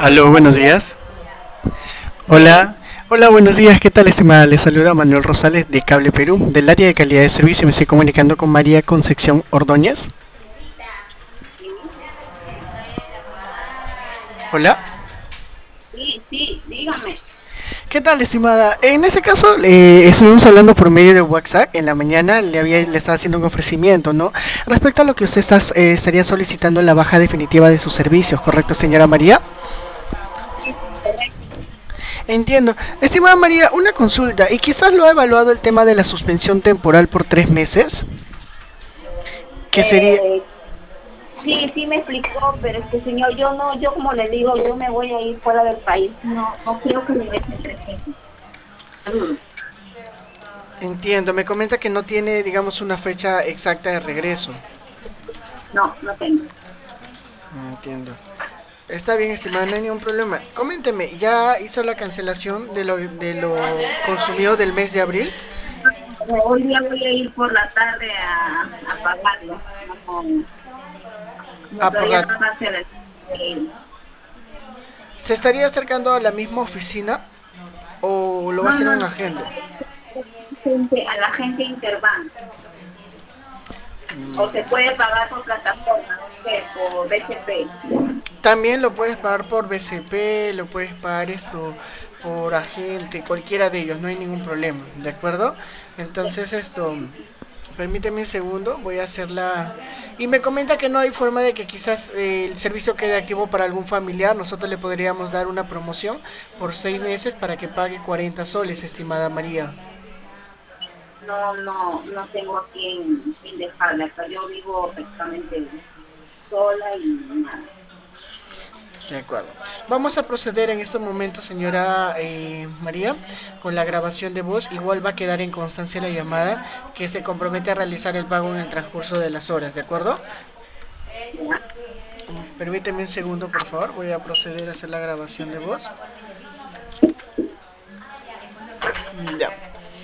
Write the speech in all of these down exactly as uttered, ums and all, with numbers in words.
Aló, buenos días. Hola, hola, buenos días. ¿Qué tal, estimada? Les saluda Manuel Rosales de Cable Perú, del área de calidad de servicio. Me estoy comunicando con María Concepción Ordóñez. Sí, Hola. sí, sí, dígame. ¿Qué tal, estimada? En este caso, eh, estuvimos hablando por medio de WhatsApp. En la mañana le había, le estaba haciendo un ofrecimiento, ¿no? Respecto a lo que usted está, eh, estaría solicitando la baja definitiva de sus servicios, ¿correcto, señora María? Sí, sí, correcto. Entiendo. Estimada María, una consulta. ¿Y quizás lo ha evaluado el tema de la suspensión temporal por tres meses? Que sería... Eh, sí, sí me explicó, pero es que señor, yo no, yo como le digo, yo me voy a ir fuera del país, no, no quiero que regresen tres meses. Saludos. Entiendo, me comenta que no tiene, digamos, una fecha exacta de regreso. No, no tengo. Entiendo. Está bien, estimada, no hay ningún problema. Coménteme, ¿ya hizo la cancelación de lo, de lo consumido del mes de abril? Eh, Hoy día voy a ir por la tarde a, a pagarlo. No, no, Ah, por todavía la... no cancelé. Eh, ¿Se estaría acercando a la misma oficina o lo va a no, hacer no, en un no. agente? Gente- a la gente Interbank. O se puede pagar por plataforma, no sé, por B C P. También lo puedes pagar por B C P, lo puedes pagar esto por agente, cualquiera de ellos, no hay ningún problema, ¿de acuerdo? Entonces esto, permíteme un segundo, voy a hacerla... Y me comenta que no hay forma de que quizás eh, el servicio quede activo para algún familiar, nosotros le podríamos dar una promoción por seis meses para que pague cuarenta soles, estimada María. No, no, no tengo a quién, quién dejarla. Acá yo vivo prácticamente sola y nada. De acuerdo. Vamos a proceder en estos momentos, señora eh, María, con la grabación de voz. Igual va a quedar en constancia la llamada que se compromete a realizar el pago en el transcurso de las horas, ¿de acuerdo? ¿Ya? Permíteme un segundo, por favor. Voy a proceder a hacer la grabación de voz. Ya.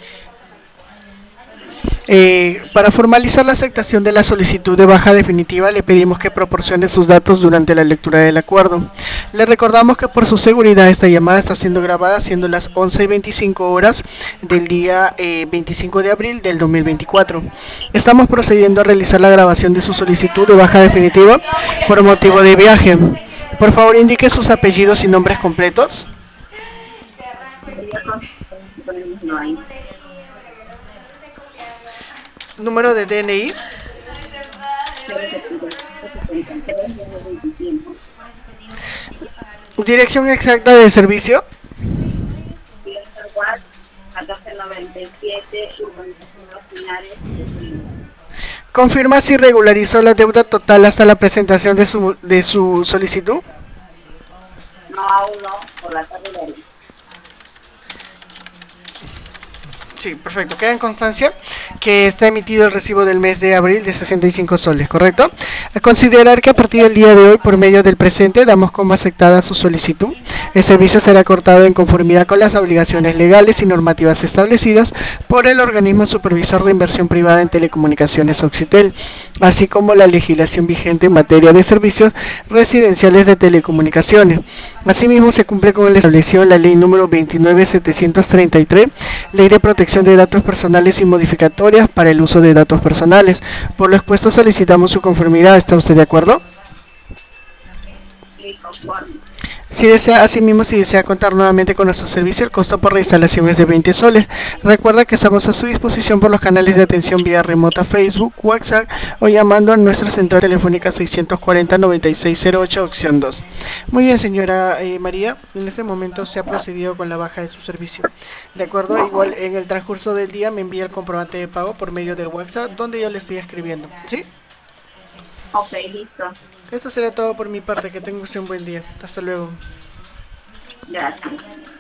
Eh, para formalizar la aceptación de la solicitud de baja definitiva, le pedimos que proporcione sus datos durante la lectura del acuerdo. Le recordamos que por su seguridad esta llamada está siendo grabada siendo las once y veinticinco horas del día eh, veinticinco de abril del dos mil veinticuatro. Estamos procediendo a realizar la grabación de su solicitud de baja definitiva por motivo de viaje. Por favor, indique sus apellidos y nombres completos. María Concepción, ponémoslo ahí. Número de D N I. cero setenta setenta y tres veinticinco. Dirección exacta del servicio. Clever Watt, catorce noventa y siete, Urbanización Los Pinares, Trujillo. Confirma si regularizó la deuda total hasta la presentación de su, de su solicitud. No, aún no, por la tarde lo haré. Sí, perfecto. Queda en constancia que está emitido el recibo del mes de abril de sesenta y cinco soles, ¿correcto? A considerar que a partir del día de hoy, por medio del presente, damos como aceptada su solicitud. El servicio será cortado en conformidad con las obligaciones legales y normativas establecidas por el organismo supervisor de inversión privada en telecomunicaciones Occitel, así como la legislación vigente en materia de servicios residenciales de telecomunicaciones. Asimismo, se cumple con el establecido en la ley número veintinueve mil setecientos treinta y tres, Ley de Protección de Datos Personales y Modificatorias para el Uso de Datos Personales. Por lo expuesto, solicitamos su conformidad. ¿Está usted de acuerdo? Sí, conforme. Si desea, asimismo, si desea contar nuevamente con nuestro servicio, el costo por reinstalación es de veinte soles. Recuerda que estamos a su disposición por los canales de atención vía remota Facebook, WhatsApp o llamando a nuestra central telefónica seiscientos cuarenta noventa y seis cero ocho opción dos. Muy bien, señora eh, María, en este momento se ha procedido con la baja de su servicio. De acuerdo, igual en el transcurso del día me envía el comprobante de pago por medio del WhatsApp donde yo le estoy escribiendo. ¿Sí? Ok, listo. Esto será todo por mi parte. Que tenga usted un buen día. Hasta luego. Gracias.